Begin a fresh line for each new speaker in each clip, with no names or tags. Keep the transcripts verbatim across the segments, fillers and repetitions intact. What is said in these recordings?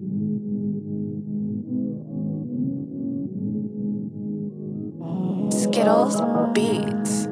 Skittles Beats.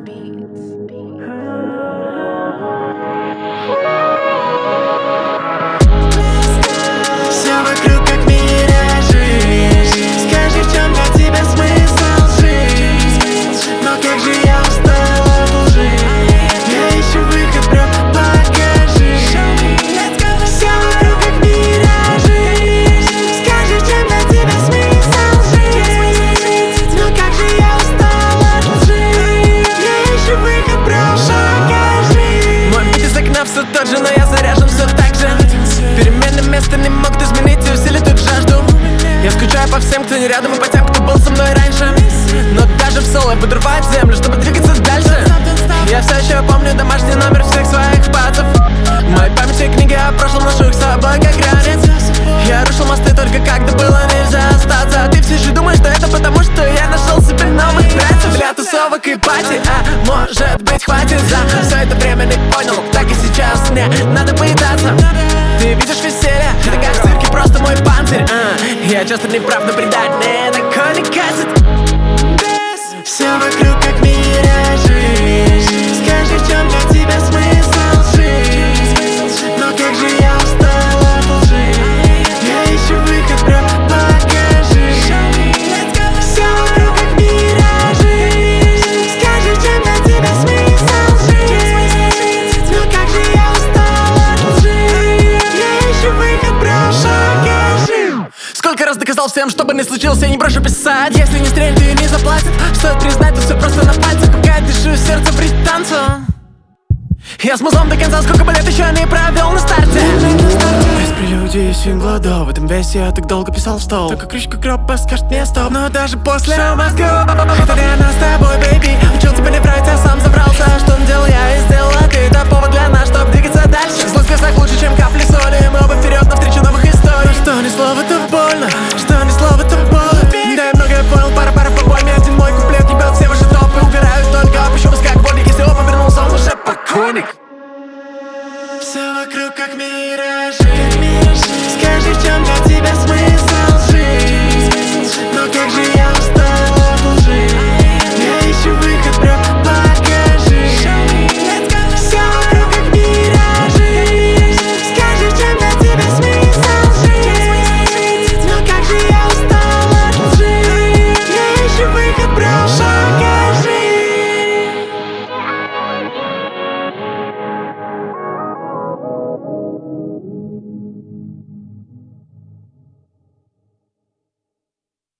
Все вокруг как миражи. Скажи, в чем для тебя смысл жить? Но как же я устал от лжи. Я ищу выход, бро, покажи. Все вокруг как миражи. Скажи, в чем для тебя смысл жить? Но как же я устал от лжи. Я ищу выход, бро, покажи. Мой бит из окна все тот же, но я заряжен все так же. Переменным место не могут изменить и усилить тут жажду. Я скучаю по всем, кто не рядом, и по тем, кто был со мной раньше. Но даже в соло я буду рвать землю, чтобы двигаться дальше. Я все еще помню домашний номер всех своих пацев. В моей памяти книги о прошлом ношу их с собой как ранец. Я рушил мосты только когда было нельзя остаться. А ты все же думаешь, что это потому, что я нашел себе новых братьев для тусовок и пати. А может быть хватит за все это время, не понял, так и сейчас мне надо пытаться. Ты видишь веселье, это как в цирке, просто мой панцирь. а, Я часто не прав, но предать мне такое не катит. Все вокруг как миражи. Скажи, в чем для тебя смысл жить? Но как же я устал от лжи. Я ищу выход, бро, покажи. Все вокруг как миражи. Скажи, в чем для тебя смысл жить? Но как же я устал от лжи. Я ищу выход, бро, покажи. Сколько раз доказал всем, что бы ни случилось, я не брошу писать. Если не стрелят и не заплатят, стоит признать, то все просто на пальцах. Пока я дышу, сердце британцу. Я с музлом до конца, сколько бы лет еще не провел на старте. Без прелюдии и сингладов, в этом весе я так долго писал в стол. Только крючка гроба скажет мне стоп. Но даже после Show must go. Это реально с тобой, бэйби. Учил тебя не врать, я сам забрался. Что делал я и сделал, а ты это повод для нас, чтоб двигаться дальше. Злость в глазах лучше, чем капли соли. Мы оба вперед навстречу новых